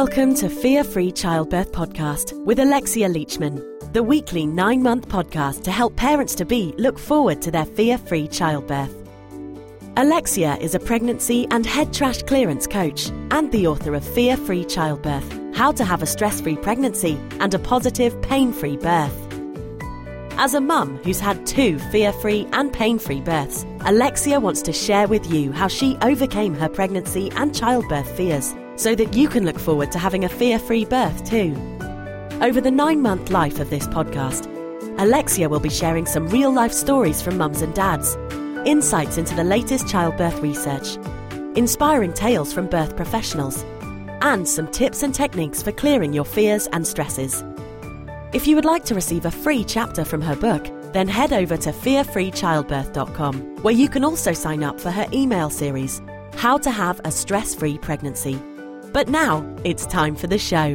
Welcome to Fear Free Childbirth Podcast with Alexia Leachman, the weekly 9-month podcast to help parents-to-be look forward to their fear-free childbirth. Alexia is a pregnancy and head trash clearance coach and the author of Fear Free Childbirth, How to Have a Stress-Free Pregnancy and a Positive, Pain-Free Birth. As a mum who's had 2 fear-free and pain-free births, Alexia wants to share with you how she overcame her pregnancy and childbirth fears so that you can look forward to having a fear-free birth too. Over the 9-month life of this podcast, Alexia will be sharing some real-life stories from mums and dads, insights into the latest childbirth research, inspiring tales from birth professionals, and some tips and techniques for clearing your fears and stresses. If you would like to receive a free chapter from her book, then head over to fearfreechildbirth.com, where you can also sign up for her email series, How to Have a Stress-Free Pregnancy. But now, it's time for the show.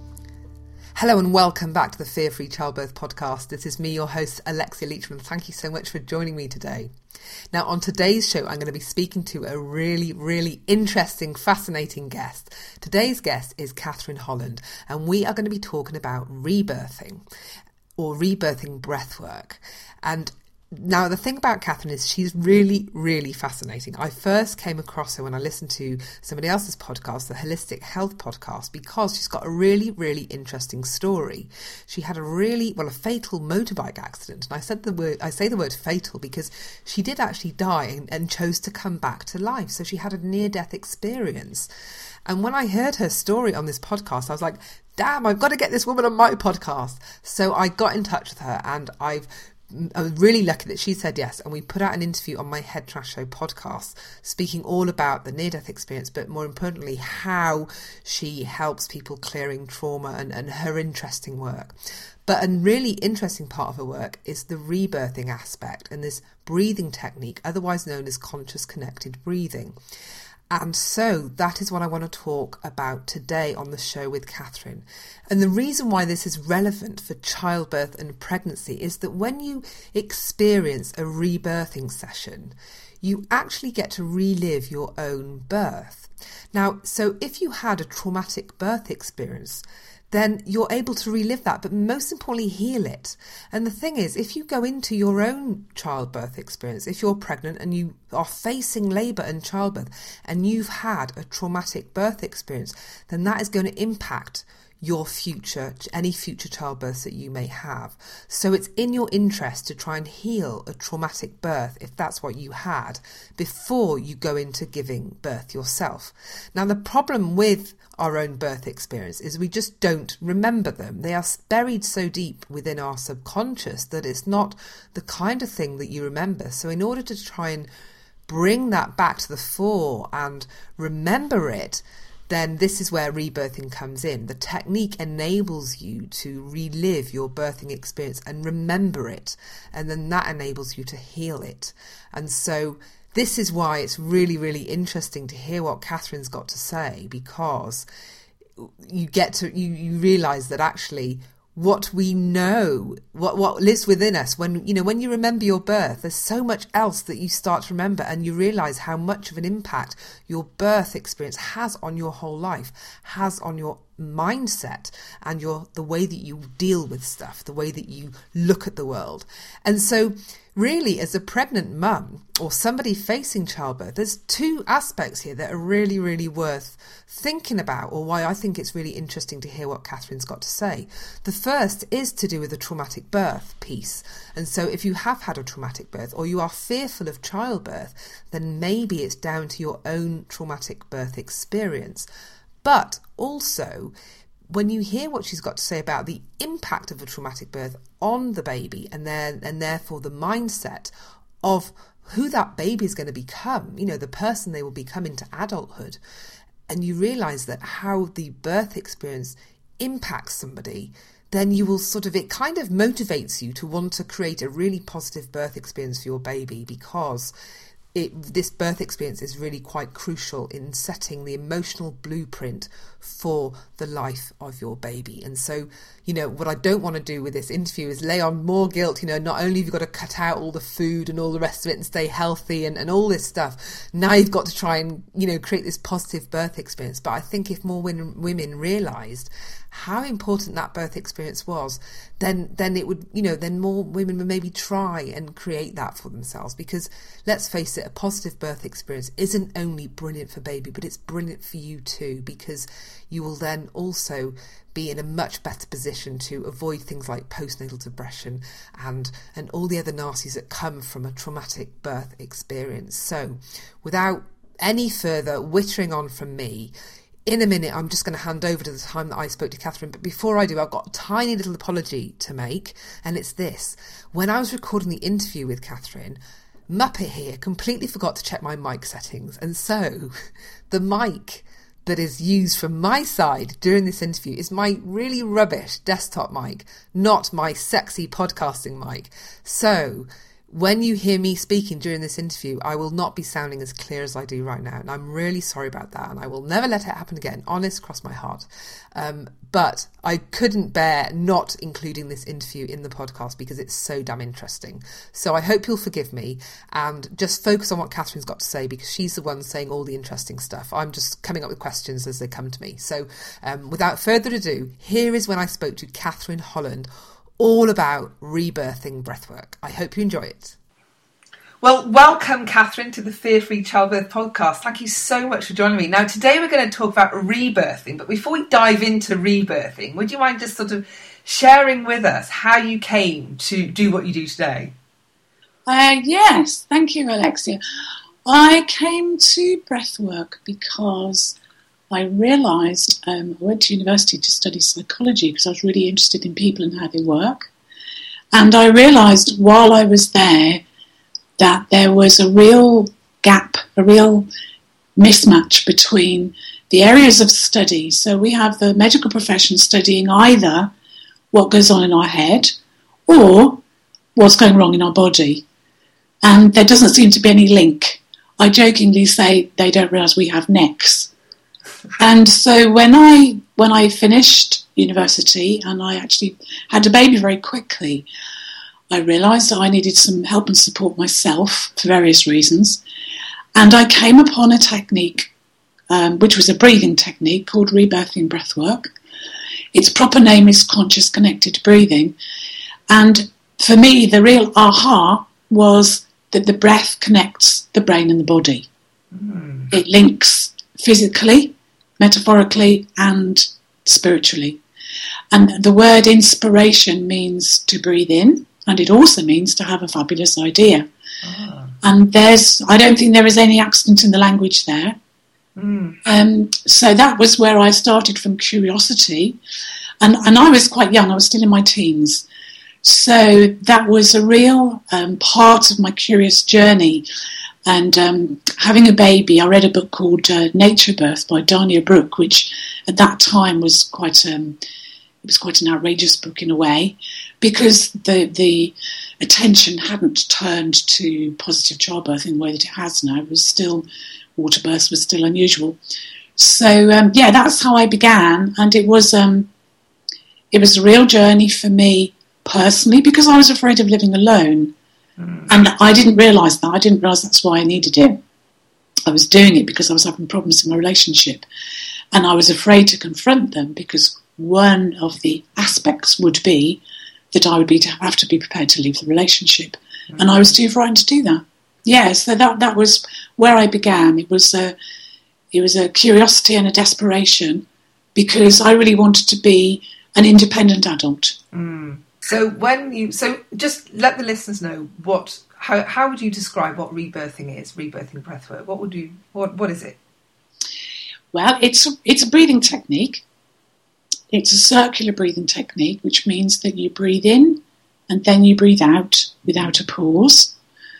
Hello and welcome back to the Fear Free Childbirth Podcast. This is me, your host, Alexia Leachman. Thank you so much for joining me today. Now, on today's show, I'm going to be speaking to a really interesting, fascinating guest. Today's guest is Catherine Holland, and we are going to be talking about rebirthing or rebirthing breathwork. And now, the thing about Catherine is she's really fascinating. I first came across her when I listened to somebody else's podcast, the Holistic Health Podcast, because she's got a really interesting story. She had a fatal motorbike accident. And I say the word fatal because she did actually die and chose to come back to life. So she had a near-death experience. And when I heard her story on this podcast, I was like, damn, I've got to get this woman on my podcast. So I got in touch with her, and I was really lucky that she said yes, and we put out an interview on my Head Trash Show podcast speaking all about the near-death experience, but more importantly how she helps people clearing trauma and her interesting work. But a really interesting part of her work is the rebirthing aspect and this breathing technique, otherwise known as conscious connected breathing. And so that is what I want to talk about today on the show with Catherine. And the reason why this is relevant for childbirth and pregnancy is that when you experience a rebirthing session, you actually get to relive your own birth. Now, so if you had a traumatic birth experience, then you're able to relive that, but most importantly, heal it. And the thing is, if you go into your own childbirth experience, if you're pregnant and you are facing labour and childbirth and you've had a traumatic birth experience, then that is going to impact your future, any future childbirths that you may have. So it's in your interest to try and heal a traumatic birth, if that's what you had, before you go into giving birth yourself. Now, the problem with our own birth experience is we just don't remember them. They are buried so deep within our subconscious that it's not the kind of thing that you remember. So in order to try and bring that back to the fore and remember it, then this is where rebirthing comes in. The technique enables you to relive your birthing experience and remember it, and then that enables you to heal it. And so this is why it's really interesting to hear what Catherine's got to say, because you realise that actually what we know, what lives within us, when you remember your birth, there's so much else that you start to remember, and you realise how much of an impact your birth experience has on your whole life, has on your mindset and the way that you deal with stuff, the way that you look at the world. And so really, as a pregnant mum or somebody facing childbirth, there's 2 aspects here that are really worth thinking about, or why I think it's really interesting to hear what Catherine's got to say. The first is to do with the traumatic birth piece. And so if you have had a traumatic birth or you are fearful of childbirth, then maybe it's down to your own traumatic birth experience. But also, when you hear what she's got to say about the impact of a traumatic birth on the baby and therefore the mindset of who that baby is going to become, the person they will become into adulthood, and you realise that how the birth experience impacts somebody, then you will it kind of motivates you to want to create a really positive birth experience for your baby, because this birth experience is really quite crucial in setting the emotional blueprint for the life of your baby. And so, what I don't want to do with this interview is lay on more guilt. Not only have you got to cut out all the food and all the rest of it and stay healthy and all this stuff, now you've got to try and, create this positive birth experience. But I think if more women realised how important that birth experience was, then it would, then more women would maybe try and create that for themselves. Because let's face it, a positive birth experience isn't only brilliant for baby, but it's brilliant for you too, because you will then also be in a much better position to avoid things like postnatal depression and all the other nasties that come from a traumatic birth experience. So without any further whittering on from me, in a minute, I'm just going to hand over to the time that I spoke to Catherine. But before I do, I've got a tiny little apology to make. And it's this. When I was recording the interview with Catherine, Muppet here completely forgot to check my mic settings. And so the mic that is used from my side during this interview is my really rubbish desktop mic, not my sexy podcasting mic. So when you hear me speaking during this interview, I will not be sounding as clear as I do right now. And I'm really sorry about that. And I will never let it happen again. Honest, cross my heart. But I couldn't bear not including this interview in the podcast because it's so damn interesting. So I hope you'll forgive me and just focus on what Catherine's got to say, because she's the one saying all the interesting stuff. I'm just coming up with questions as they come to me. So without further ado, here is when I spoke to Catherine Holland, all about rebirthing breathwork. I hope you enjoy it. Well, welcome, Catherine, to the Fear-Free Childbirth podcast. Thank you so much for joining me. Now, today we're going to talk about rebirthing, but before we dive into rebirthing, would you mind just sort of sharing with us how you came to do what you do today? Yes, thank you, Alexia. I came to breathwork because I realised I went to university to study psychology because I was really interested in people and how they work. And I realised while I was there that there was a real gap, a real mismatch between the areas of study. So we have the medical profession studying either what goes on in our head or what's going wrong in our body. And there doesn't seem to be any link. I jokingly say they don't realise we have necks. And so when I finished university and I actually had a baby very quickly, I realised that I needed some help and support myself for various reasons. And I came upon a technique, which was a breathing technique called rebirthing breathwork. Its proper name is conscious connected breathing. And for me, the real aha was that the breath connects the brain and the body. Mm. It links physically, metaphorically, and spiritually. And the word inspiration means to breathe in, and it also means to have a fabulous idea. Ah. And I don't think there is any accident in the language there. Mm. So that was where I started from curiosity. And I was quite young, I was still in my teens. So that was a real part of my curious journey. And having a baby, I read a book called Nature Birth by Dania Brooke, which at that time was quite an outrageous book in a way, because the attention hadn't turned to positive childbirth in the way that it has now. It was still, water births was still unusual. So that's how I began, and it was a real journey for me personally, because I was afraid of living alone. Mm. And I didn't realise that. I didn't realise that's why I needed it. I was doing it because I was having problems in my relationship. And I was afraid to confront them because one of the aspects would be that I would have to be prepared to leave the relationship. Mm. And I was too frightened to do that. Yeah, so that was where I began. It was a curiosity and a desperation because I really wanted to be an independent adult. Mm. So just let the listeners know how would you describe what rebirthing is, rebirthing breathwork? What is it? Well, it's a breathing technique. It's a circular breathing technique, which means that you breathe in and then you breathe out without a pause.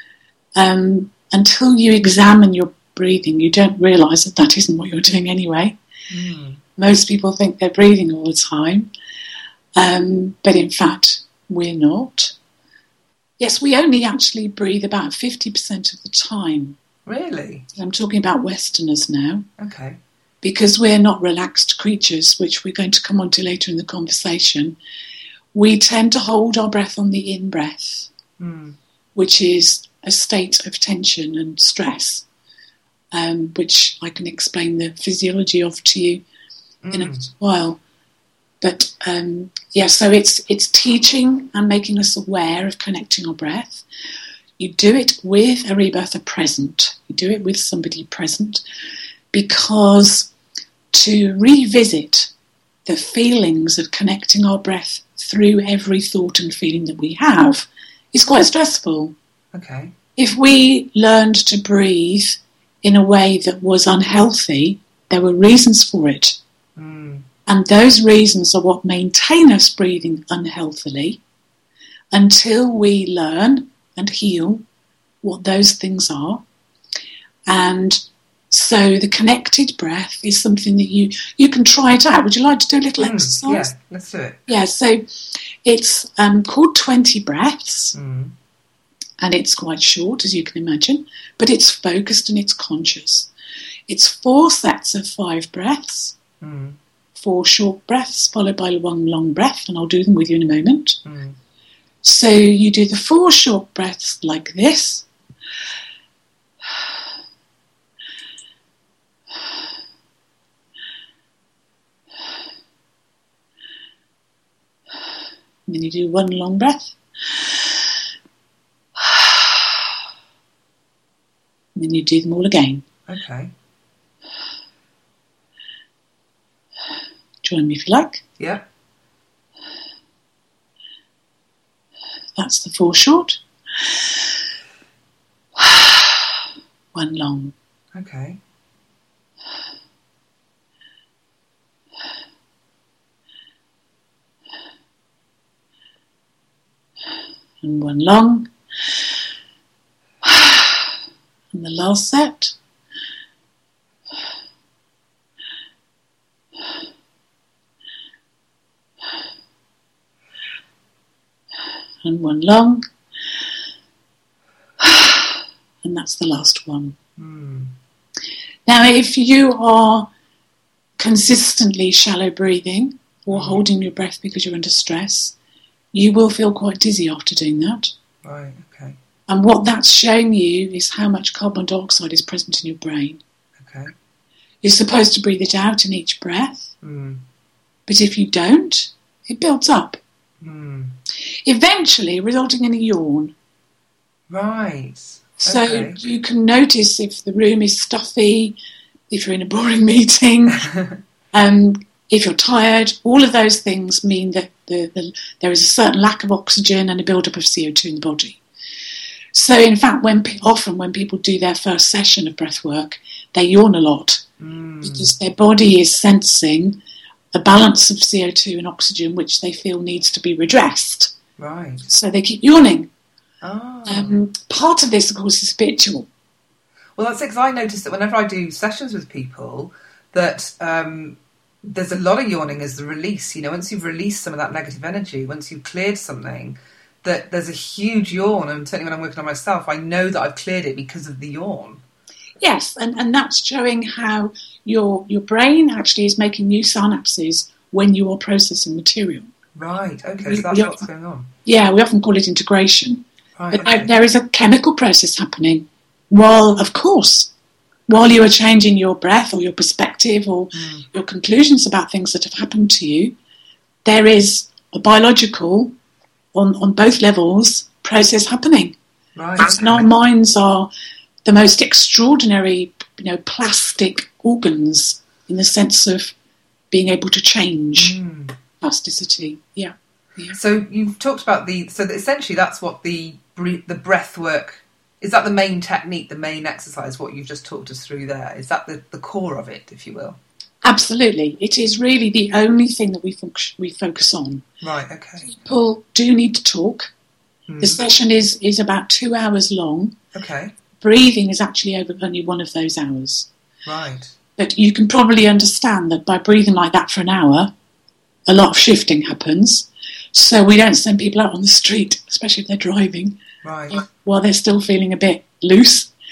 Until you examine your breathing, you don't realise that isn't what you're doing anyway. Mm. Most people think they're breathing all the time. But in fact, we're not. Yes, we only actually breathe about 50% of the time. Really? I'm talking about Westerners now. Okay. Because we're not relaxed creatures, which we're going to come on to later in the conversation, we tend to hold our breath on the in-breath, which is a state of tension and stress, which I can explain the physiology of to you in a while. But so it's teaching and making us aware of connecting our breath. You do it with a rebirther present. You do it with somebody present, because to revisit the feelings of connecting our breath through every thought and feeling that we have is quite stressful. Okay. If we learned to breathe in a way that was unhealthy, there were reasons for it. And those reasons are what maintain us breathing unhealthily until we learn and heal what those things are. And so the connected breath is something that you can try it out. Would you like to do a little exercise? Yeah, let's do it. Yeah, so it's called 20 breaths, and it's quite short, as you can imagine, but it's focused and it's conscious. It's 4 sets of 5 breaths, 4 short breaths followed by 1 long breath, and I'll do them with you in a moment. So you do the 4 short breaths like this. And then you do 1 long breath. And then you do them all again. Okay. Join me if you like. Yeah. That's the 4 short. 1 long. Okay. And 1 long. And the last set. And 1 long. And that's the last one. Now, if you are consistently shallow breathing or holding your breath because you're under stress, you will feel quite dizzy after doing that. Right, okay. And what that's showing you is how much carbon dioxide is present in your brain. Okay. You're supposed to breathe it out in each breath, but if you don't, it builds up. Eventually resulting in a yawn. Right. So Okay. you can notice if the room is stuffy, if you're in a boring meeting, if you're tired. All of those things mean that there is a certain lack of oxygen and a build-up of CO2 in the body. So in fact, often when people do their first session of breath work, they yawn a lot because their body is sensing a balance of CO2 and oxygen which they feel needs to be redressed. Right. So they keep yawning. Oh. Part of this, of course, is spiritual. Well, that's because I notice that whenever I do sessions with people, that there's a lot of yawning as the release. You know, once you've released some of that negative energy, once you've cleared something, that there's a huge yawn. And certainly when I'm working on myself, I know that I've cleared it because of the yawn. Yes, and that's showing how your brain actually is making new synapses when you are processing material. Right, okay, so that's what's going on. Yeah, we often call it integration. Right, But okay. there is a chemical process happening while you are changing your breath or your perspective or your conclusions about things that have happened to you. There is a biological, on both levels, process happening. Right, And our minds are the most extraordinary, plastic organs in the sense of being able to change plasticity. Yeah. So you've talked about essentially that's what the breath work, is that the main technique, the main exercise, what you've just talked us through there? Is that the core of it, if you will? Absolutely. It is really the only thing that we focus on. Right, okay. People do need to talk. The session is about 2 hours long. Okay. Breathing is actually over only 1 of those hours. Right. But you can probably understand that by breathing like that for an hour, a lot of shifting happens. So we don't send people out on the street, especially if they're driving, Right. while they're still feeling a bit loose.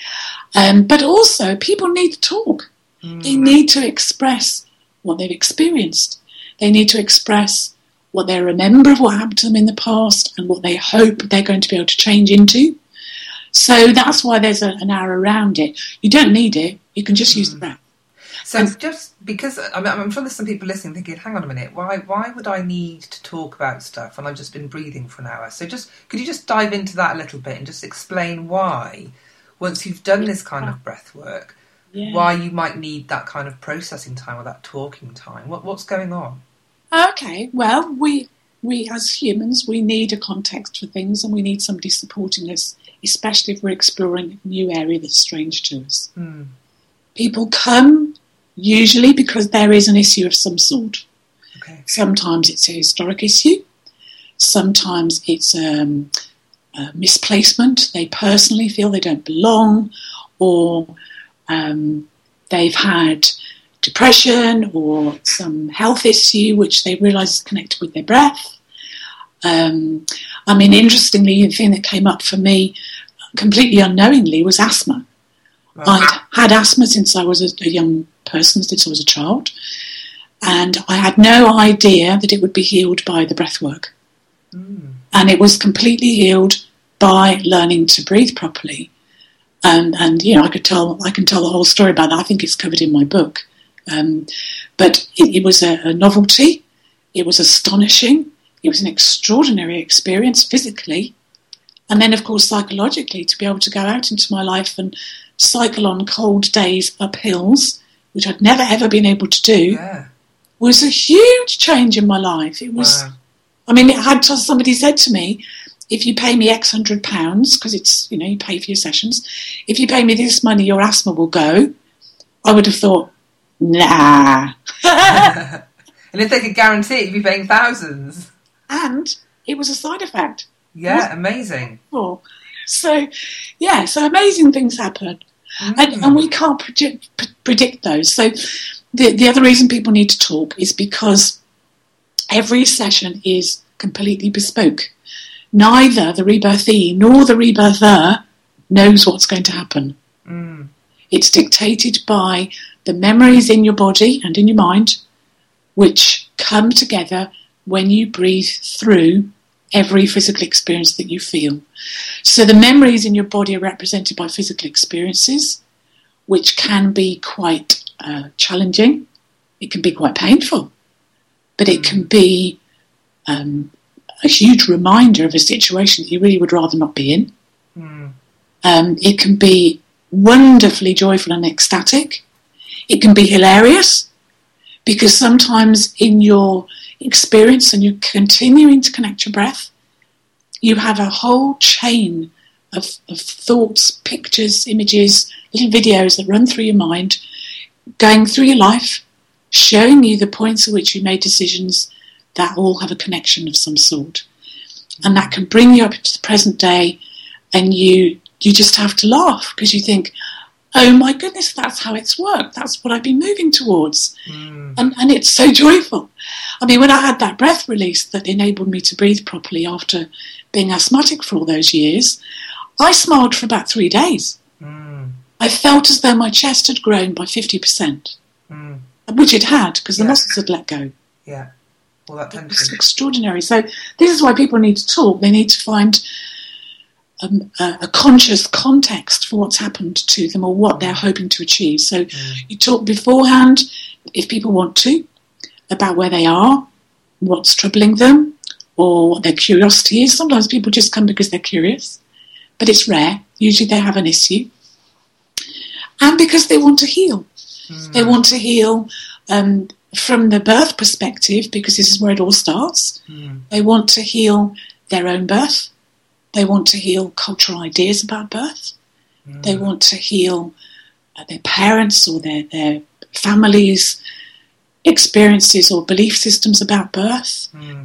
But also, people need to talk. They need to express what they've experienced. They need to express what they remember of what happened to them in the past and what they hope they're going to be able to change into. So that's why there's an hour around it. You don't need it. You can just use the breath. So just because, I'm sure there's some people listening thinking, hang on a minute, why would I need to talk about stuff when I've just been breathing for an hour? So could you just dive into that a little bit and just explain why, once you've done this kind of breath work, why you might need that kind of processing time or that talking time? What's going on? Okay, well, we as humans, we need a context for things, and we need somebody supporting us, especially if we're exploring a new area that's strange to us. People come usually because there is an issue of some sort. Okay. Sometimes it's a historic issue. Sometimes it's a misplacement. They personally feel they don't belong, or they've had depression or some health issue which they realise is connected with their breath. Interestingly, the thing that came up for me completely unknowingly was asthma. Right. I'd had asthma since I was a young person, since I was a child, and I had no idea that it would be healed by the breath work. And it was completely healed by learning to breathe properly. And I can tell the whole story about that. I think it's covered in my book. But it was a novelty. It was astonishing. It was an extraordinary experience physically. And then, of course, psychologically, to be able to go out into my life and cycle on cold days up hills, which I'd never, ever been able to do, was a huge change in my life. It was, somebody said to me, if you pay me X £100, because it's, you pay for your sessions, if you pay me this money, your asthma will go. I would have thought, nah. And if they could guarantee it, you'd be paying thousands. And it was a side effect. Yeah, amazing. So amazing things happen. And we can't predict those. So the other reason people need to talk is because every session is completely bespoke. Neither the rebirthee nor the rebirther knows what's going to happen. It's dictated by the memories in your body and in your mind, which come together when you breathe through every physical experience that you feel. So the memories in your body are represented by physical experiences, which can be quite challenging. It can be quite painful, but it can be a huge reminder of a situation that you really would rather not be in. It can be wonderfully joyful and ecstatic. It can be hilarious, because sometimes in your experience and you're continuing to connect your breath, you have a whole chain of thoughts, pictures, images, little videos that run through your mind, going through your life, showing you the points at which you made decisions that all have a connection of some sort. And that can bring you up into the present day, and you just have to laugh because you think, oh my goodness, that's how it's worked. That's what I've been moving towards. And it's so joyful. When I had that breath release that enabled me to breathe properly after being asthmatic for all those years, I smiled for about 3 days. I felt as though my chest had grown by 50%, which it had, because the muscles had let go. Yeah. All that tension. It's extraordinary. So this is why people need to talk. They need to find a conscious context for what's happened to them or what they're hoping to achieve. So you talk beforehand, if people want to, about where they are, what's troubling them, or what their curiosity is. Sometimes people just come because they're curious, but it's rare. Usually they have an issue. And because they want to heal. They want to heal from the birth perspective, because this is where it all starts. They want to heal their own birth. They want to heal cultural ideas about birth. They want to heal their parents or their families' experiences or belief systems about birth.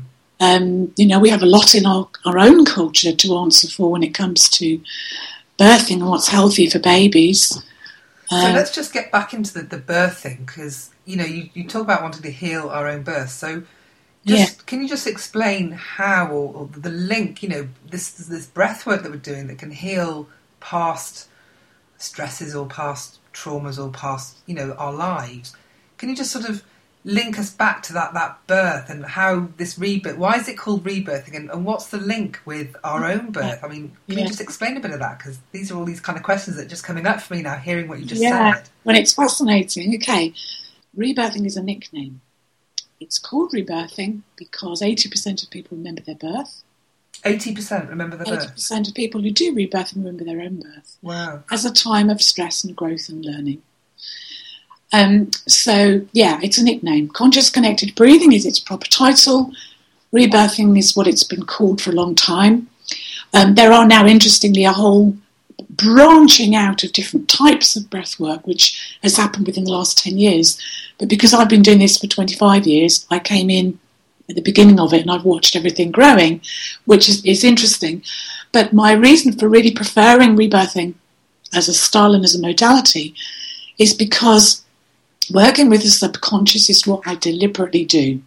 We have a lot in our own culture to answer for when it comes to birthing and what's healthy for babies. So let's just get back into the birthing, because you talk about wanting to heal our own birth. So can you just explain how, or the link, this breath work that we're doing that can heal past stresses or past traumas or past, our lives. Can you just sort of link us back to that birth and how this rebirth, why is it called rebirthing, and what's the link with our own birth? I mean, can you just explain a bit of that? Because these are all these kind of questions that are just coming up for me now, hearing what you just said. Well, it's fascinating. Okay, rebirthing is a nickname. It's called rebirthing because 80% of people remember their birth. 80% remember their birth? 80% of people who do rebirthing remember their own birth. Wow. As a time of stress and growth and learning. It's a nickname. Conscious Connected Breathing is its proper title. Rebirthing is what it's been called for a long time. There are now, interestingly, a whole branching out of different types of breath work, which has happened within the last 10 years. But because I've been doing this for 25 years, I came in at the beginning of it and I've watched everything growing, which is interesting. But my reason for really preferring rebirthing as a style and as a modality is because working with the subconscious is what I deliberately do.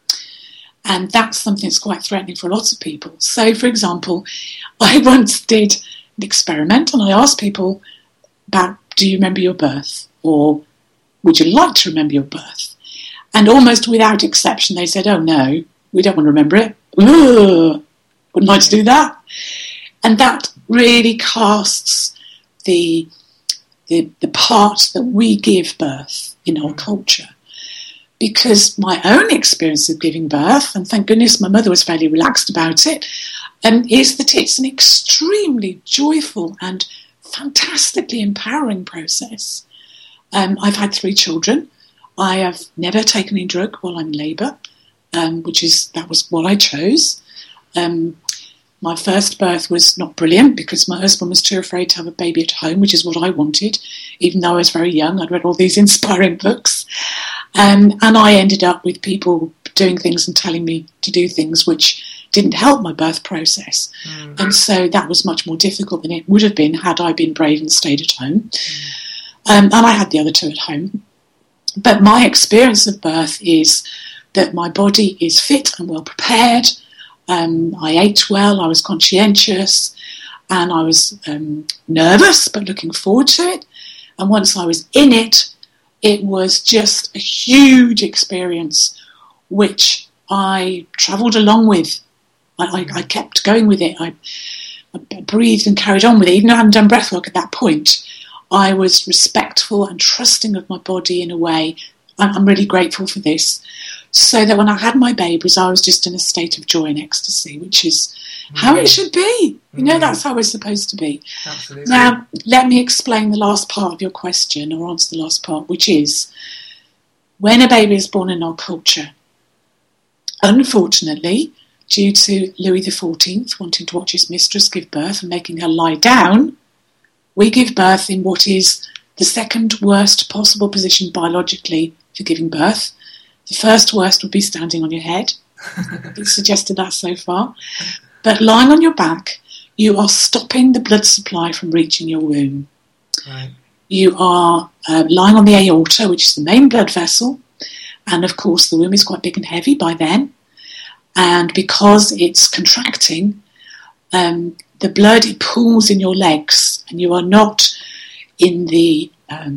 And that's something that's quite threatening for lots of people. So, for example, I once did an experiment and I asked people about, do you remember your birth? Or would you like to remember your birth? And almost without exception, they said, oh no, we don't want to remember it. Ugh, wouldn't like to do that. And that really casts the part that we give birth in our culture. Because my own experience of giving birth, and thank goodness my mother was fairly relaxed about it, is that it's an extremely joyful and fantastically empowering process. I've had 3 children. I have never taken any drug while I'm in labour, that was what I chose. My first birth was not brilliant because my husband was too afraid to have a baby at home, which is what I wanted, even though I was very young. I'd read all these inspiring books. And I ended up with people doing things and telling me to do things which didn't help my birth process. Mm. And so that was much more difficult than it would have been had I been brave and stayed at home. And I had the other 2 at home. But my experience of birth is that my body is fit and well prepared. I ate well, I was conscientious, and I was nervous, but looking forward to it. And once I was in it, it was just a huge experience, which I travelled along with. I kept going with it. I breathed and carried on with it. Even though I hadn't done breathwork at that point, I was respectful and trusting of my body in a way. I'm really grateful for this. So that when I had my babies, I was just in a state of joy and ecstasy, which is how it should be. That's how we're supposed to be. Absolutely. Now, let me explain the last part of your question, or answer the last part, which is, when a baby is born in our culture, unfortunately, due to Louis XIV wanting to watch his mistress give birth and making her lie down, we give birth in what is the second worst possible position biologically for giving birth. The first worst would be standing on your head. It's suggested that so far. But lying on your back, you are stopping the blood supply from reaching your womb. Right. You are lying on the aorta, which is the main blood vessel. And of course, the womb is quite big and heavy by then. And because it's contracting, the blood, it pools in your legs, and you are not in the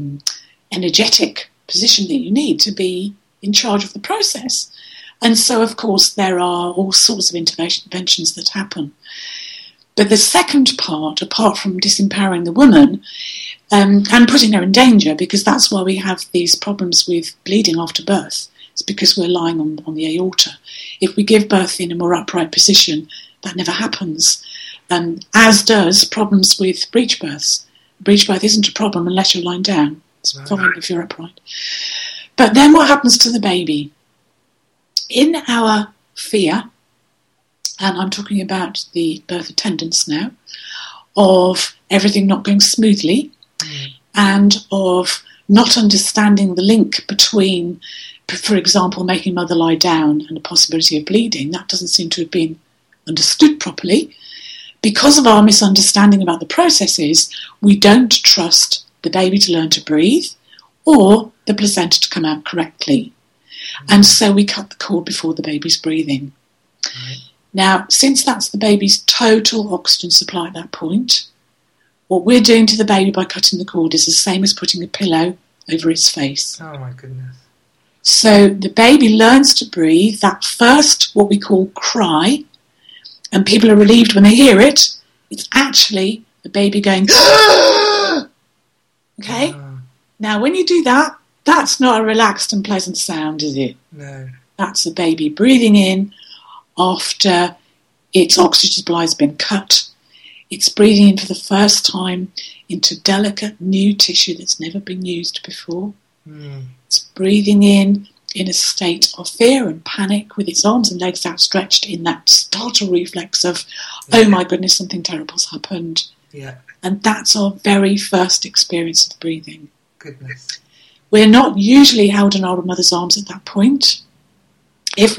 energetic position that you need to be in charge of the process. And so, of course, there are all sorts of interventions that happen. But the second part, apart from disempowering the woman and putting her in danger, because that's why we have these problems with bleeding after birth, it's because we're lying on the aorta. If we give birth in a more upright position, that never happens, as does problems with breech births. Breech birth isn't a problem unless you're lying down. It's fine if you're upright. But then what happens to the baby? In our fear, and I'm talking about the birth attendants now, of everything not going smoothly and of not understanding the link between, for example, making mother lie down and the possibility of bleeding, that doesn't seem to have been understood properly. Because of our misunderstanding about the processes, we don't trust the baby to learn to breathe or the placenta to come out correctly. And so we cut the cord before the baby's breathing. Now, since that's the baby's total oxygen supply at that point, what we're doing to the baby by cutting the cord is the same as putting a pillow over its face. Oh my goodness. So the baby learns to breathe, that first, what we call cry, and people are relieved when they hear it. It's actually the baby going, okay? Now, when you do that, that's not a relaxed and pleasant sound, is it? No. That's the baby breathing in after its oxygen supply has been cut. It's breathing in for the first time into delicate new tissue that's never been used before. It's breathing in a state of fear and panic with its arms and legs outstretched in that startle reflex of, oh my goodness, something terrible's happened. Yeah. And that's our very first experience of breathing. Goodness. We're not usually held in our mother's arms at that point. If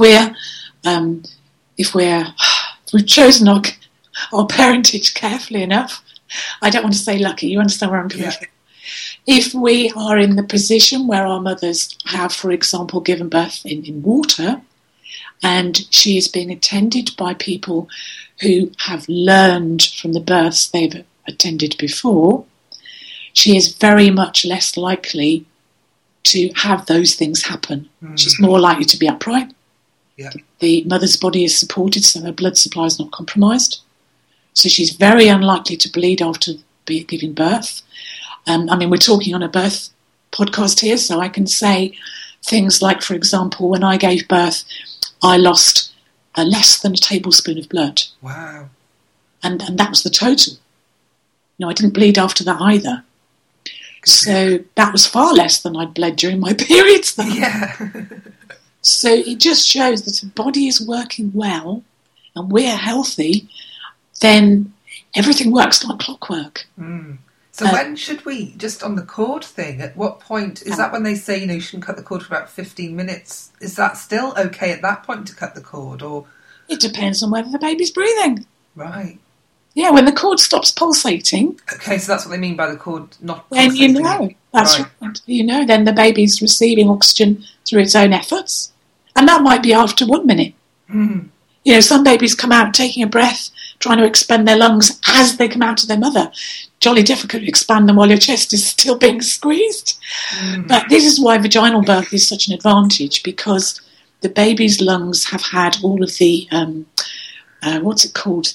we've chosen our parentage carefully enough, I don't want to say lucky, you understand where I'm coming from. If we are in the position where our mothers have, for example, given birth in water, and she is being attended by people who have learned from the births they've attended before, she is very much less likely to have those things happen. She's more likely to be upright. Yeah. The mother's body is supported, so her blood supply is not compromised. So she's very unlikely to bleed after giving birth. We're talking on a birth podcast here, so I can say things like, for example, when I gave birth, I lost less than a tablespoon of blood. Wow. And that was the total. I didn't bleed after that either. So that was far less than I'd bled during my periods then. Yeah. So it just shows that if the body is working well and we're healthy, then everything works like clockwork. So when should we, just on the cord thing, at what point, is that when they say, you shouldn't cut the cord for about 15 minutes? Is that still okay at that point to cut the cord? Or it depends on whether the baby's breathing. Right. Yeah, when the cord stops pulsating. Okay, so that's what they mean by the cord not pulsating. Then you know. That's right. Then the baby's receiving oxygen through its own efforts. And that might be after 1 minute. Some babies come out taking a breath, trying to expand their lungs as they come out of their mother. Jolly difficult to expand them while your chest is still being squeezed. But this is why vaginal birth is such an advantage, because the baby's lungs have had all of the, what's it called?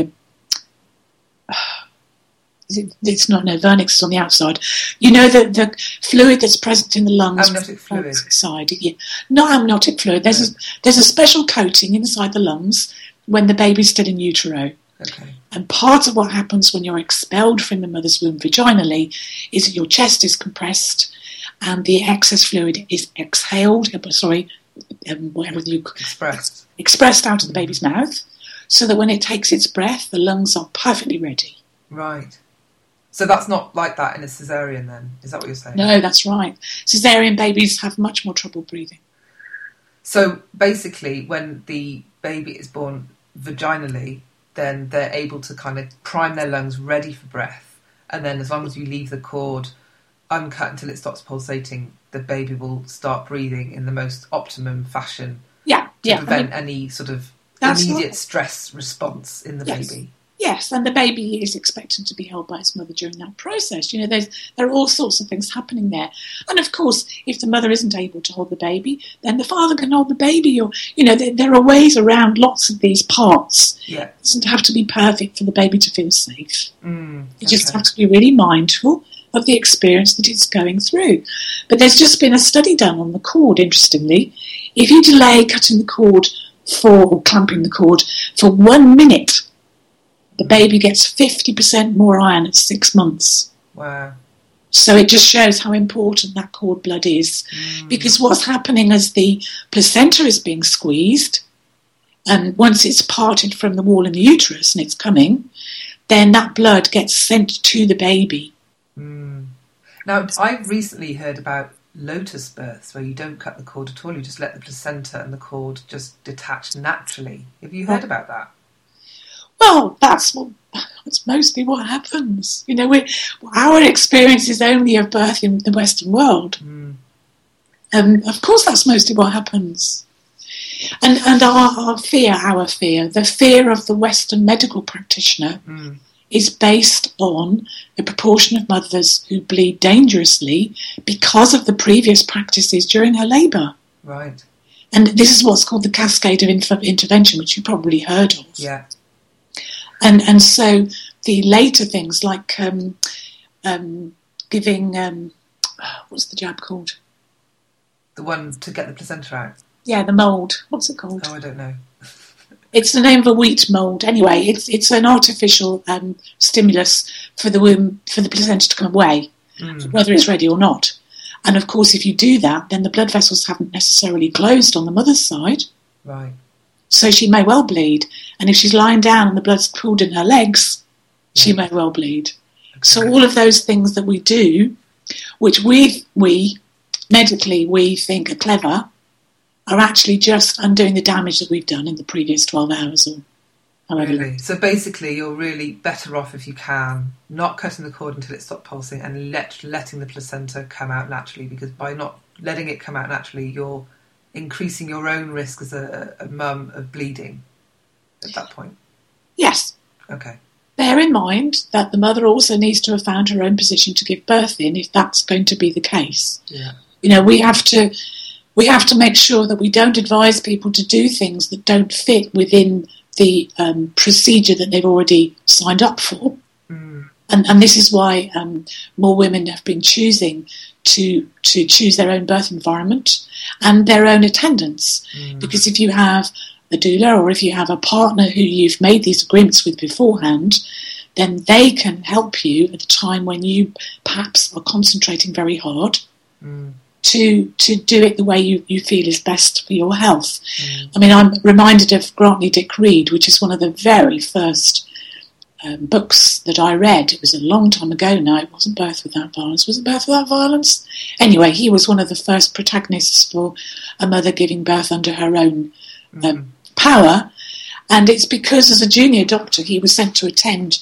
It's not vernix, it's on the outside. The fluid that's present in the lungs. Amniotic fluid. Inside. Yeah. Not amniotic fluid. There's a special coating inside the lungs when the baby's still in utero. Okay. And part of what happens when you're expelled from the mother's womb vaginally is that your chest is compressed and the excess fluid is exhaled. Expressed out of the baby's mouth, so that when it takes its breath, the lungs are perfectly ready. Right. So that's not like that in a caesarean then? Is that what you're saying? No, that's right. Caesarean babies have much more trouble breathing. So basically, when the baby is born vaginally, then they're able to kind of prime their lungs ready for breath. And then as long as you leave the cord uncut until it stops pulsating, the baby will start breathing in the most optimum fashion to prevent any sort of immediate stress response in the baby. Yes, and the baby is expected to be held by its mother during that process. There are all sorts of things happening there. And of course, if the mother isn't able to hold the baby, then the father can hold the baby. Or, there are ways around lots of these parts. Yeah. It doesn't have to be perfect for the baby to feel safe. You just Okay. have to be really mindful of the experience that it's going through. But there's just been a study done on the cord, interestingly. If you delay cutting the cord or clamping the cord for 1 minute, the baby gets 50% more iron at 6 months. Wow. So it just shows how important that cord blood is. Because what's happening as the placenta is being squeezed, and once it's parted from the wall in the uterus and it's coming, then that blood gets sent to the baby. Now, I've recently heard about lotus births, where you don't cut the cord at all, you just let the placenta and the cord just detach naturally. Have you heard about that? Well, that's mostly what happens. Our experience is only of birth in the Western world. Of course, that's mostly what happens. And our fear, the fear of the Western medical practitioner is based on a proportion of mothers who bleed dangerously because of the previous practices during her labour. Right. And this is what's called the cascade of intervention, which you've probably heard of. Yeah. And so the later things like giving, what's the jab called? The one to get the placenta out? Yeah, the mould. What's it called? Oh, I don't know. It's the name of a wheat mould. Anyway, it's an artificial stimulus for the womb, for the placenta to come away, whether it's ready or not. And of course, if you do that, then the blood vessels haven't necessarily closed on the mother's side. Right. So she may well bleed. And if she's lying down and the blood's pooled in her legs, she may well bleed. Okay. So all of those things that we do, which we medically we think are clever, are actually just undoing the damage that we've done in the previous 12 hours or however long. Really? So basically you're really better off if you can not cutting the cord until it stopped pulsing and letting the placenta come out naturally, because by not letting it come out naturally you're increasing your own risk as a mum of bleeding at that point. Yes. Okay. Bear in mind that the mother also needs to have found her own position to give birth in if that's going to be the case. Yeah. You know, we have to make sure that we don't advise people to do things that don't fit within the procedure that they've already signed up for. And this is why more women have been choosing to choose their own birth environment and their own attendants. Because if you have a doula or if you have a partner who you've made these agreements with beforehand, then they can help you at the time when you perhaps are concentrating very hard to do it the way you feel is best for your health. I mean, I'm reminded of Grantley Dick Reed, which is one of the very first books that I read. It was a long time ago now. It wasn't Birth Without Violence. Was it Birth Without Violence? Anyway, he was one of the first protagonists for a mother giving birth under her own power. And it's because as a junior doctor, he was sent to attend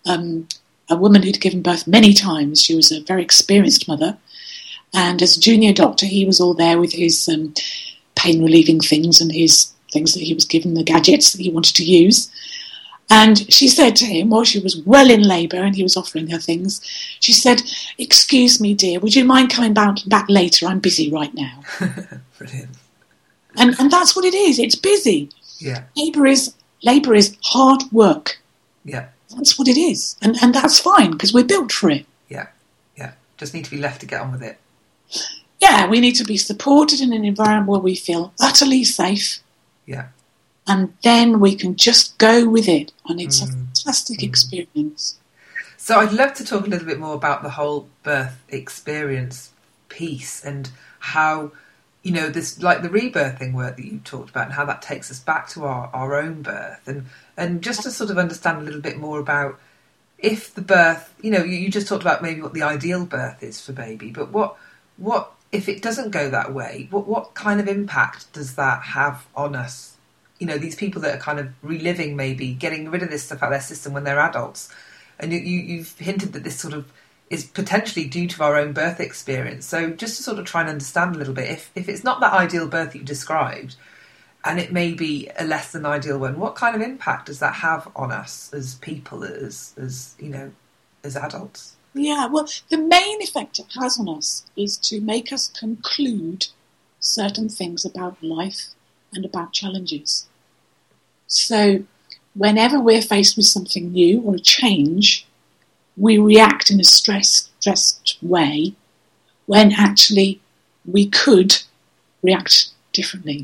a woman who'd given birth many times. She was a very experienced mother. And as a junior doctor, he was all there with his pain-relieving things and his things that he was given, the gadgets that he wanted to use. And she said to him, while she was well in labour and he was offering her things, she said, "Excuse me, dear, would you mind coming back later? I'm busy right now." Brilliant. And that's what it is. It's busy. Yeah. Labour is hard work. Yeah. That's what it is. And that's fine because we're built for it. Yeah. Yeah. Just need to be left to get on with it. Yeah, we need to be supported in an environment where we feel utterly safe. Yeah. And then we can just go with it. And it's a fantastic experience. So I'd love to talk a little bit more about the whole birth experience piece and how, you know, this, like the rebirthing work that you talked about and how that takes us back to our own birth. And just to sort of understand a little bit more about if the birth, you know, you just talked about maybe what the ideal birth is for baby, but what if it doesn't go that way, what kind of impact does that have on us? You know, these people that are kind of reliving, maybe getting rid of this stuff out of their system when they're adults. And you've hinted that this sort of is potentially due to our own birth experience. So just to sort of try and understand a little bit, if it's not that ideal birth that you described, and it may be a less than ideal one, what kind of impact does that have on us as people, as you know, as adults? Yeah, well, the main effect it has on us is to make us conclude certain things about life and about challenges. So whenever we're faced with something new or a change, we react in a stressed way when actually we could react differently.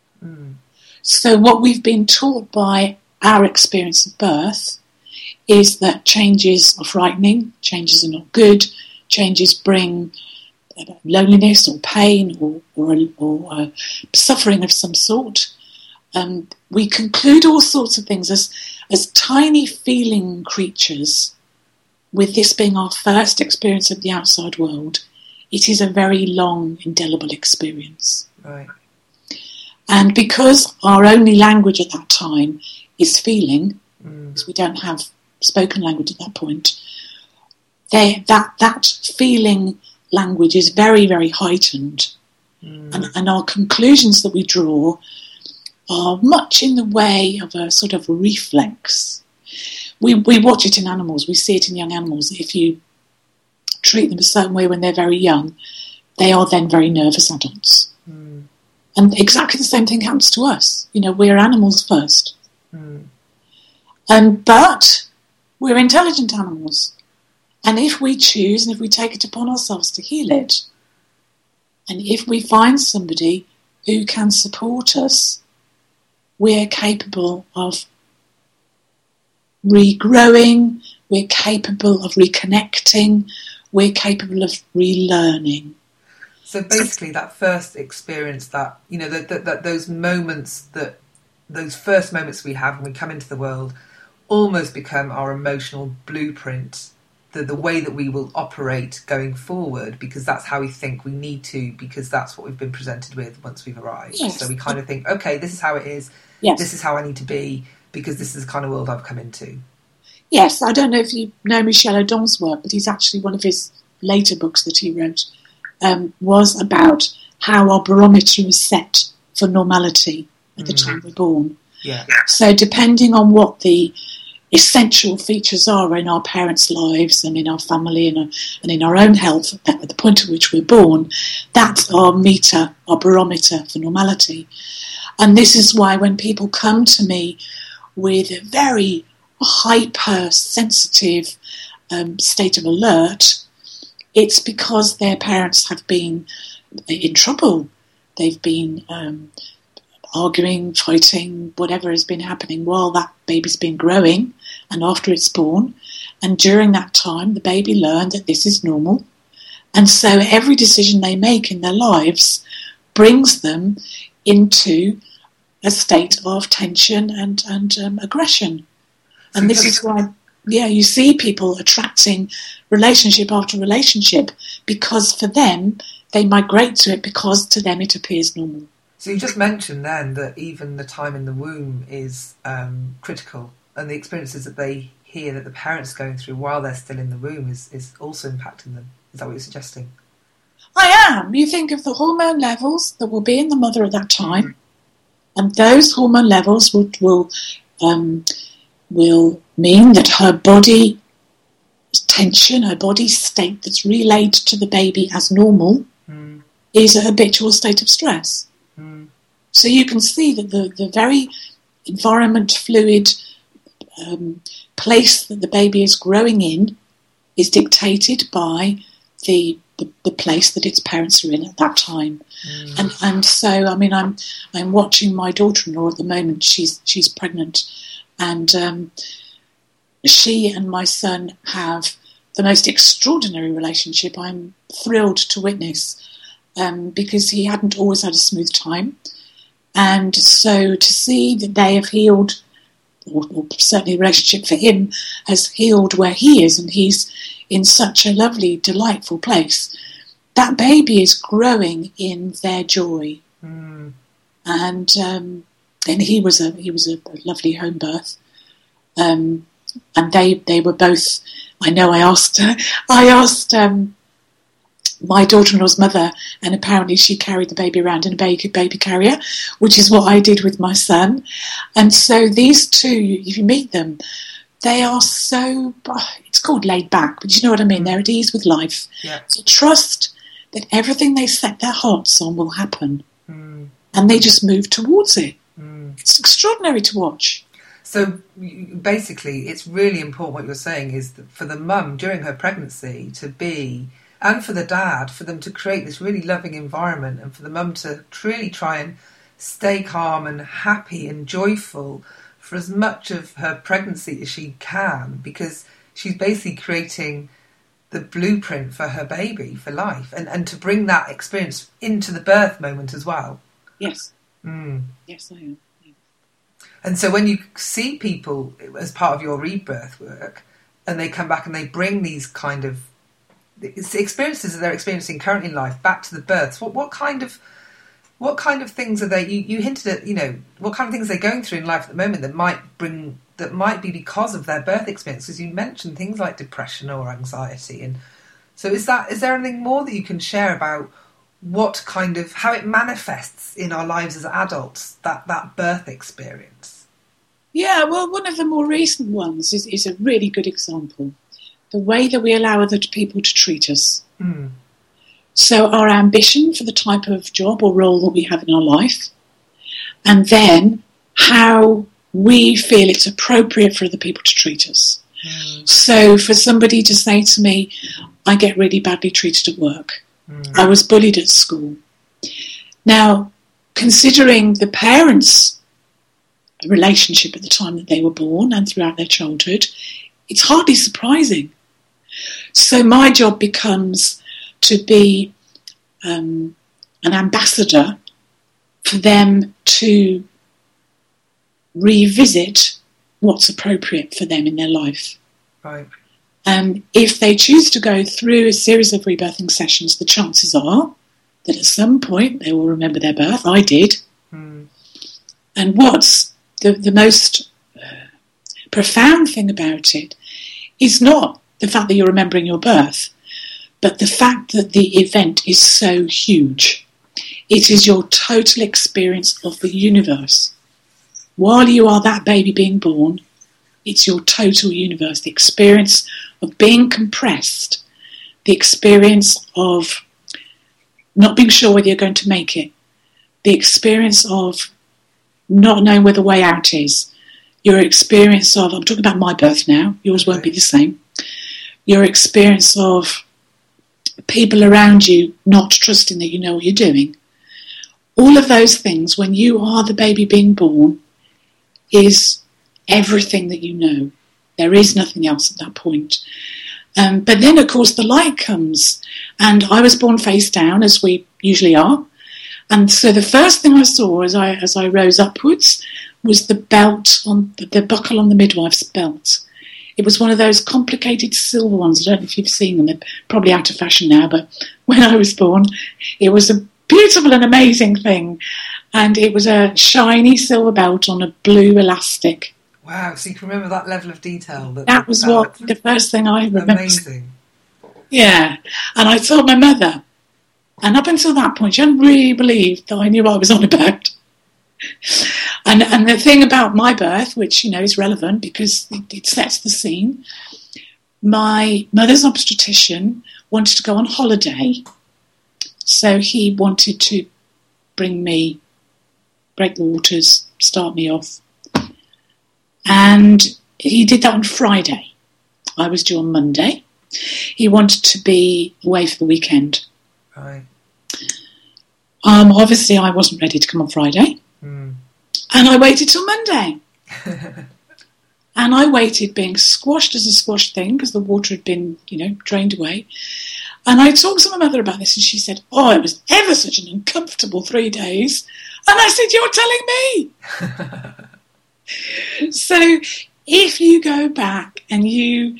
So what we've been taught by our experience of birth is that changes are frightening, changes are not good, changes bring loneliness or pain or suffering of some sort. We conclude all sorts of things as tiny feeling creatures. With this being our first experience of the outside world, it is a very long, indelible experience. Right. And because our only language at that time is feeling, because we don't have spoken language at that point, that feeling language is very, very heightened. And our conclusions that we draw are much in the way of a sort of reflex. We watch it in animals. We see it in young animals. If you treat them a certain way when they're very young, they are then very nervous adults. Mm. And exactly the same thing happens to us. You know, we're animals first. Mm. But we're intelligent animals. And if we choose and if we take it upon ourselves to heal it, and if we find somebody who can support us, we're capable of regrowing, we're capable of reconnecting, we're capable of relearning. So basically that first experience, that, you know, that those moments, that those first moments we have when we come into the world almost become our emotional blueprint, the way that we will operate going forward, because that's how we think we need to, because that's what we've been presented with once we've arrived. Yes. So we kind of think, okay, this is how it is, Yes. This is how I need to be, because this is the kind of world I've come into. Yes, I don't know if you know Michel Odon's work, but he's actually, one of his later books that he wrote was about how our barometer is set for normality at the time we're born. Yeah. So depending on what the essential features are in our parents' lives and in our family and in our own health at the point at which we're born, that's our meter, our barometer for normality. And this is why when people come to me with a very hypersensitive state of alert, it's because their parents have been in trouble. They've been arguing, fighting, whatever has been happening while that baby's been growing and after it's born. And during that time, the baby learned that this is normal. And so every decision they make in their lives brings them into a state of tension and aggression. And this is why, you see people attracting relationship after relationship, because for them, they migrate to it because to them it appears normal. So you just mentioned then that even the time in the womb is critical, and the experiences that they hear that the parents are going through while they're still in the womb is also impacting them. Is that what you're suggesting? I am. You think of the hormone levels that will be in the mother at that time, and those hormone levels will mean that her body tension, her body state that's relayed to the baby as normal is a habitual state of stress. So you can see that the very environment, fluid place that the baby is growing in is dictated by the place that its parents are in at that time. And so, I mean, I'm watching my daughter-in-law at the moment. She's pregnant, and she and my son have the most extraordinary relationship. I'm thrilled to witness, because he hadn't always had a smooth time. And so to see that they have healed, or certainly the relationship for him has healed where he is, and he's in such a lovely, delightful place, that baby is growing in their joy. And he was a lovely home birth. And they were both, I know I asked my daughter-in-law's mother, and apparently she carried the baby around in a baby carrier, which is what I did with my son. And so these two, if you meet them, they are so, it's called laid back, but you know what I mean, they're at ease with life. Yeah. So trust that everything they set their hearts on will happen. And they just move towards it. It's extraordinary to watch. So basically, it's really important what you're saying is that for the mum during her pregnancy to be, and for the dad, for them to create this really loving environment, and for the mum to really try and stay calm and happy and joyful for as much of her pregnancy as she can, because she's basically creating the blueprint for her baby, for life, and to bring that experience into the birth moment as well. Yes. Yes, I am. And so when you see people as part of your rebirth work, and they come back and they bring these kind of experiences that they're experiencing currently in life back to the births, what kind of things are they? You hinted at, what kind of things are they going through in life at the moment that might be because of their birth experience? Because you mentioned things like depression or anxiety, and so is there anything more that you can share about how it manifests in our lives as adults, that birth experience? Yeah, well, one of the more recent ones is a really good example. The way that we allow other people to treat us. Mm. So our ambition for the type of job or role that we have in our life, and then how we feel it's appropriate for other people to treat us. Mm. So for somebody to say to me, I get really badly treated at work. Mm. I was bullied at school. Now, considering the parents' relationship at the time that they were born and throughout their childhood, it's hardly surprising. So my job becomes to be an ambassador for them to revisit what's appropriate for them in their life. Right. If they choose to go through a series of rebirthing sessions, the chances are that at some point they will remember their birth. I did. Mm. And what's the most profound thing about it is not the fact that you're remembering your birth, but the fact that the event is so huge. It is your total experience of the universe. While you are that baby being born, it's your total universe, the experience of being compressed, the experience of not being sure whether you're going to make it, the experience of not knowing where the way out is, your experience of, I'm talking about my birth now, yours won't be the same, your experience of people around you not trusting that you know what you're doing. All of those things, when you are the baby being born, is everything that you know. There is nothing else at that point. But then, of course, the light comes. And I was born face down, as we usually are. And so the first thing I saw as I rose upwards was the belt, the buckle on the midwife's belt. It was one of those complicated silver ones. I don't know if you've seen them. They're probably out of fashion now. But when I was born, it was a beautiful and amazing thing. And it was a shiny silver belt on a blue elastic. Wow, so you can remember that level of detail. That was what the first thing I remember. Amazing. Yeah, and I told my mother. And up until that point, she hadn't really believed that I knew what I was on about. And the thing about my birth, which, is relevant because it sets the scene, my mother's obstetrician wanted to go on holiday. So he wanted to break the waters, start me off. And he did that on Friday. I was due on Monday. He wanted to be away for the weekend. Right. Obviously, I wasn't ready to come on Friday. Mm. And I waited till Monday. And I waited being squashed as a squashed thing because the water had been, drained away. And I talked to my mother about this and she said, it was ever such an uncomfortable 3 days. And I said, you're telling me? So if you go back and you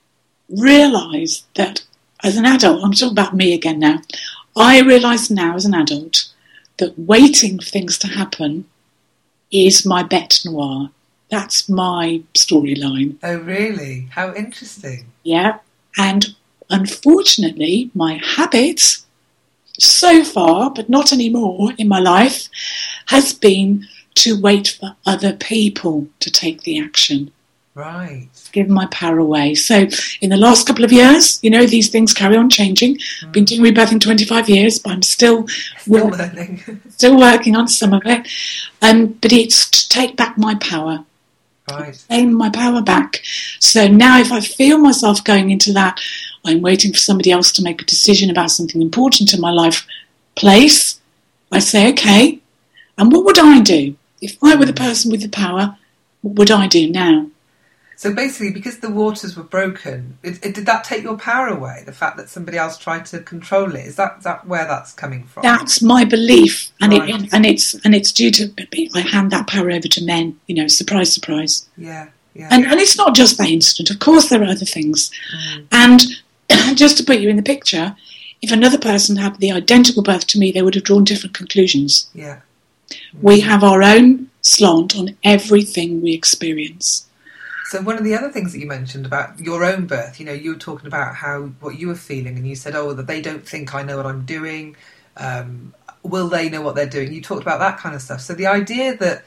realise that as an adult, I'm talking about me again now, I realise now as an adult that waiting for things to happen is my bête noire. That's my storyline. Oh, really? How interesting. Yeah. And unfortunately, my habit so far, but not anymore in my life, has been to wait for other people to take the action. Right. Give my power away. So in the last couple of years, these things carry on changing. Been doing rebirthing 25 years, but I'm still learning. Still working on some of it. But it's to take back my power. Right. Claim my power back. So now if I feel myself going into that, I'm waiting for somebody else to make a decision about something important in my life place, I say, okay, and what would I do? If I were the person with the power, what would I do now? So basically, because the waters were broken, did that take your power away? The fact that somebody else tried to control it, is that where that's coming from? That's my belief, and right. it's due to I hand that power over to men. Surprise, surprise. Yeah. And it's not just that incident. Of course, there are other things. And just to put you in the picture, if another person had the identical birth to me, they would have drawn different conclusions. Yeah. We have our own slant on everything we experience. So one of the other things that you mentioned about your own birth, you were talking about what you were feeling, and you said, that they don't think I know what I'm doing. Will they know what they're doing? You talked about that kind of stuff. So the idea that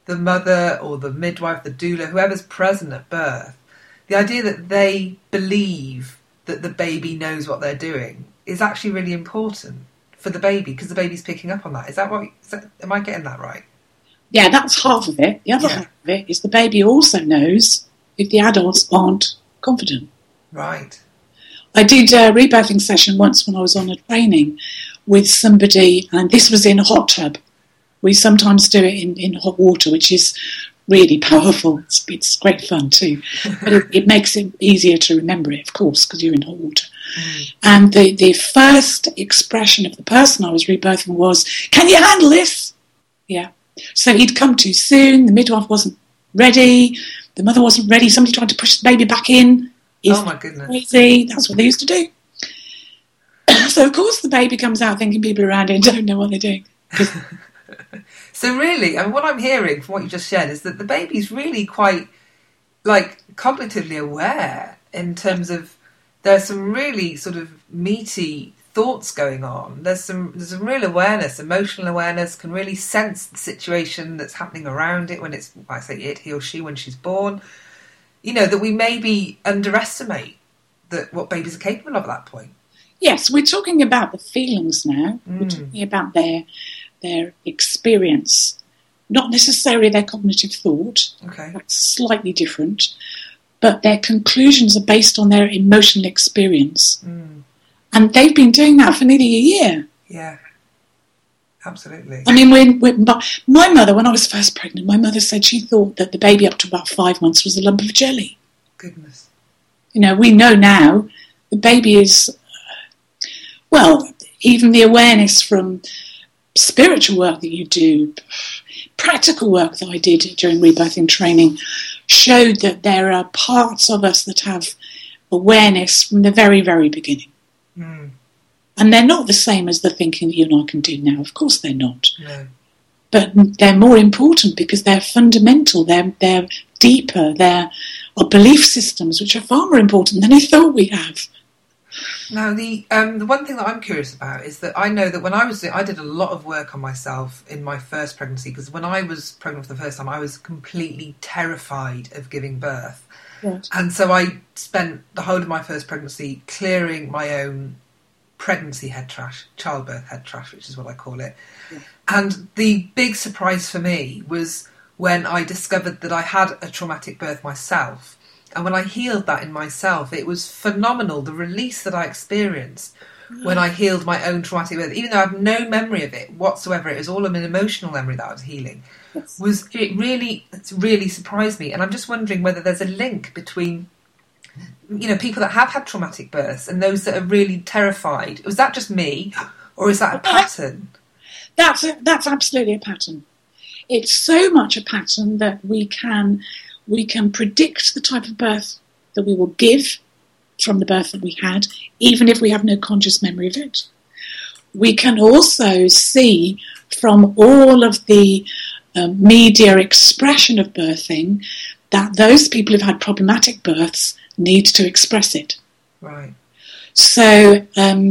the mother or the midwife, the doula, whoever's present at birth, the idea that they believe that the baby knows what they're doing is actually really important for the baby, because the baby's picking up on that. Am I getting that right? Yeah, that's half of it. The other half of it is the baby also knows if the adults aren't confident. Right. I did a rebirthing session once when I was on a training with somebody, and this was in a hot tub. We sometimes do it in hot water, which is really powerful. It's great fun too. But it makes it easier to remember it, of course, because you're in hot water. And the first expression of the person I was rebirthing was, "Can you handle this?" Yeah. So he'd come too soon, the midwife wasn't ready, the mother wasn't ready, somebody tried to push the baby back in. Oh my goodness. Crazy. That's what they used to do. So of course the baby comes out thinking people around it don't know what they're doing. So really, I mean, what I'm hearing from what you just shared is that the baby's really quite, cognitively aware, in terms of there's some really sort of meaty thoughts going on. There's some real awareness, emotional awareness, can really sense the situation that's happening around it when it's, I say it, he or she, when she's born. That we maybe underestimate what babies are capable of at that point. Yes, we're talking about the feelings now. We're talking about their experience, not necessarily their cognitive thought. Okay. That's slightly different. But their conclusions are based on their emotional experience. And they've been doing that for nearly a year. Yeah, absolutely. I mean, when my mother, when I was first pregnant, my mother said she thought that the baby up to about 5 months was a lump of jelly. Goodness. We know now the baby is, even the awareness from spiritual work that you do, practical work that I did during rebirthing training, showed that there are parts of us that have awareness from the very, very beginning. And they're not the same as the thinking that you and I can do now. Of course they're not. No. But they're more important because they're fundamental, they're deeper, they're our belief systems, which are far more important than I thought we have. Now, the one thing that I'm curious about is that I know that when I did a lot of work on myself in my first pregnancy, because when I was pregnant for the first time, I was completely terrified of giving birth. Right. And so I spent the whole of my first pregnancy clearing my own pregnancy head trash, childbirth head trash, which is what I call it. Yeah. And the big surprise for me was when I discovered that I had a traumatic birth myself. And when I healed that in myself, it was phenomenal, the release that I experienced when I healed my own traumatic birth. Even though I have no memory of it whatsoever, it was all an emotional memory that I was healing. Yes. It really surprised me. And I'm just wondering whether there's a link between, people that have had traumatic births and those that are really terrified. Was that just me, or is that a pattern? That's absolutely a pattern. It's so much a pattern that we can predict the type of birth that we will give from the birth that we had, even if we have no conscious memory of it. We can also see from all of the media expression of birthing that those people who've had problematic births need to express it. Right. So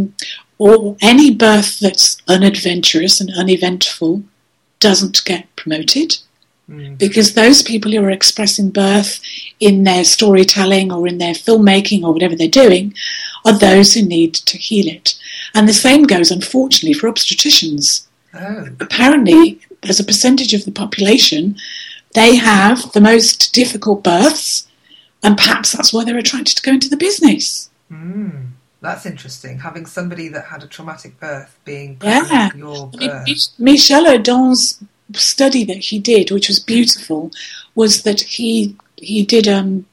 or any birth that's unadventurous and uneventful doesn't get promoted. Because those people who are expressing birth in their storytelling or in their filmmaking or whatever they're doing are those who need to heal it. And the same goes, unfortunately, for obstetricians. Oh. Apparently, there's a percentage of the population, they have the most difficult births, and perhaps that's why they're attracted to go into the business. That's interesting, having somebody that had a traumatic birth being your birth. Michel Audin's study that he did, which was beautiful, was that he did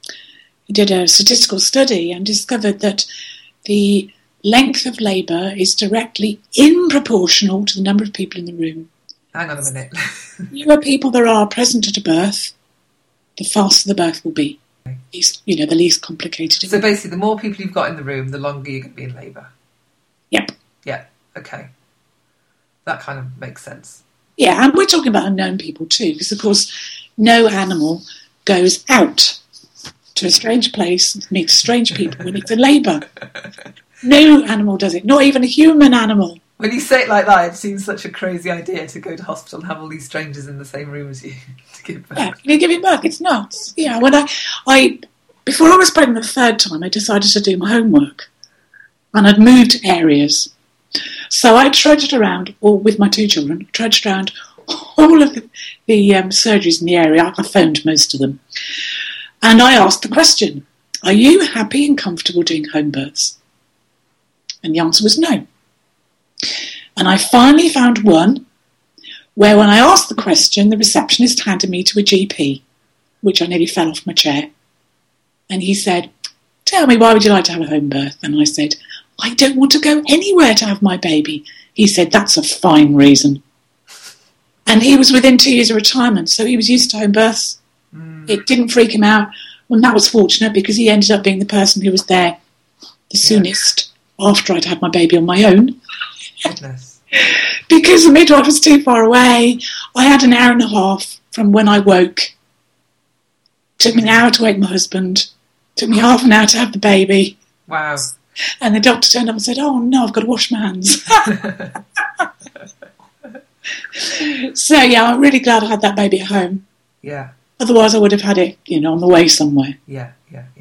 a statistical study and discovered that the length of labour is directly in proportional to the number of people in the room. Hang on a minute. The fewer people there are present at a birth, the faster the birth will be. The least complicated. So basically, the more people you've got in the room, the longer you're going to be in labour. Yep. Yeah, okay. That kind of makes sense. Yeah, and we're talking about unknown people too, because of course no animal goes out to a strange place, meets strange people when it's in labour. No animal does it, not even a human animal. When you say it like that, it seems such a crazy idea to go to hospital and have all these strangers in the same room as you to give birth. Yeah, you're giving birth. It's nuts. Yeah, when I before I was pregnant the third time, I decided to do my homework, and I'd moved areas. So I trudged around, or with my 2 children, trudged around all of the surgeries in the area. I phoned most of them, and I asked the question: "Are you happy and comfortable doing home births?" And the answer was no. And I finally found one where, when I asked the question, the receptionist handed me to a GP, which I nearly fell off my chair. And he said, "Tell me, why would you like to have a home birth?" And I said, "I don't want to go anywhere to have my baby." He said, "That's a fine reason." And he was within 2 years of retirement, so he was used to home births. It didn't freak him out. Well, that was fortunate, because he ended up being the person who was there the soonest after I'd had my baby on my own. Goodness. Because the midwife was too far away. I had an hour and a half from when I woke. Took me an hour to wake my husband. Took me half an hour to have the baby. Wow. And the doctor turned up and said, "Oh no, I've got to wash my hands." So yeah, I'm really glad I had that baby at home. Yeah. Otherwise I would have had it, on the way somewhere. Yeah.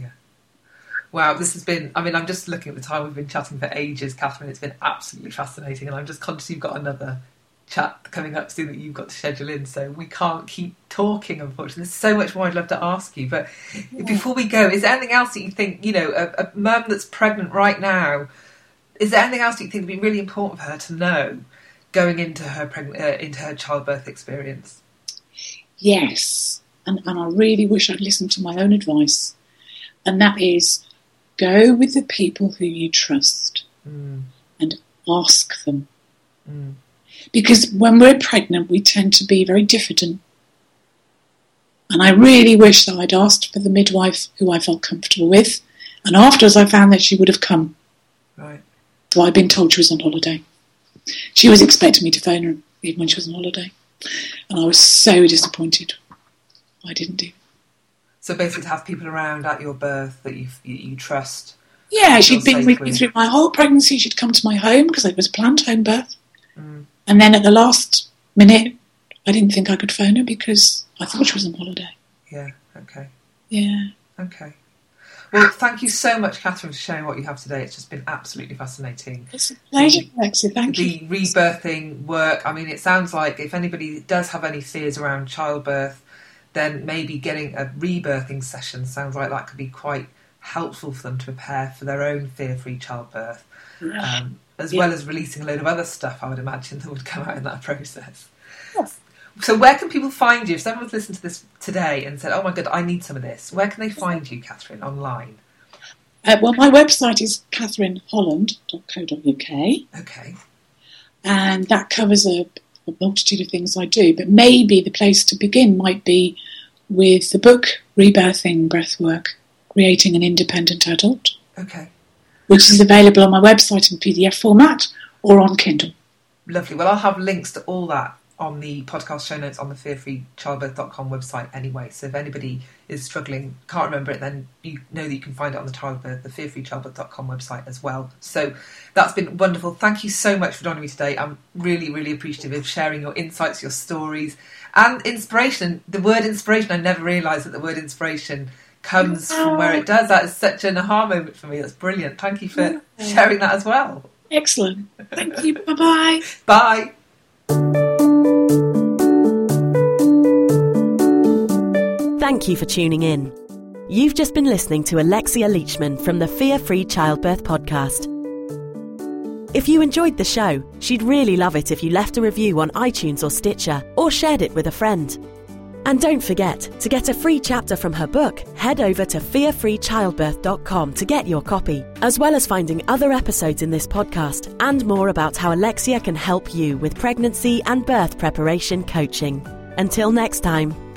Wow, this has been, I'm just looking at the time. We've been chatting for ages, Catherine. It's been absolutely fascinating, and I'm just conscious you've got another chat coming up soon that you've got to schedule in, so we can't keep talking, unfortunately. There's so much more I'd love to ask you, but before we go, is there anything else that you think, a mum that's pregnant right now, is there anything else that you think would be really important for her to know going into her childbirth experience? Yes, and I really wish I'd listened to my own advice, and that is, go with the people who you trust and ask them. Because when we're pregnant, we tend to be very diffident. And I really wish that I'd asked for the midwife who I felt comfortable with, and afterwards I found that she would have come. Right. So I'd been told she was on holiday. She was expecting me to phone her even when she was on holiday. And I was so disappointed. I didn't do. So basically to have people around at your birth that you trust. Yeah, she'd been with me through my whole pregnancy. She'd come to my home because it was a planned home birth. And then at the last minute, I didn't think I could phone her because I thought she was on holiday. Yeah, okay. Yeah. Okay. Well, thank you so much, Catherine, for sharing what you have today. It's just been absolutely fascinating. It's a pleasure, Alexia. Thank you. The rebirthing work, it sounds like if anybody does have any fears around childbirth, then maybe getting a rebirthing session sounds like that could be quite helpful for them to prepare for their own fear-free childbirth, as well as releasing a load of other stuff, I would imagine, that would come out in that process. Yes. So where can people find you? If someone's listened to this today and said, "Oh my God, I need some of this," where can they find you, Catherine, online? Well, my website is catherineholland.co.uk. Okay. And that covers a multitude of things I do. But maybe the place to begin might be with the book Rebirthing Breathwork, Creating an Independent Adult. Okay. Which is available on my website in PDF format or on Kindle. Lovely. Well, I'll have links to all that on the podcast show notes on the fearfreechildbirth.com website anyway. So if anybody is struggling, can't remember it, then you know that you can find it on the fearfreechildbirth.com website as well. So that's been wonderful. Thank you so much for joining me today. I'm really, really appreciative of sharing your insights, your stories, and inspiration. The word inspiration, I never realised that the word inspiration comes from where it does. That is such an aha moment for me. That's brilliant. Thank you for sharing that as well. Excellent. Thank you. Bye-bye. Bye. Thank you for tuning in. You've just been listening to Alexia Leachman from the Fear Free Childbirth podcast. If you enjoyed the show, she'd really love it if you left a review on iTunes or Stitcher or shared it with a friend. And don't forget, to get a free chapter from her book, head over to fearfreechildbirth.com to get your copy, as well as finding other episodes in this podcast and more about how Alexia can help you with pregnancy and birth preparation coaching. Until next time.